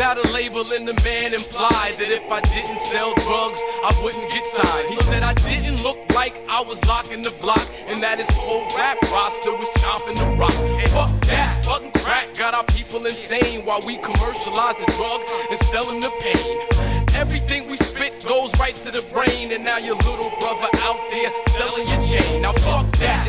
got a label and the man implied that if I didn't sell drugs, I wouldn't get signed. He said I didn't look like I was locking the block, and that his whole rap roster was chomping the rock. And fuck that, fucking crack got our people insane while we commercialize the drug and sell them the pain. Everything we spit goes right to the brain, and now your little brother out there selling your chain. Now fuck that.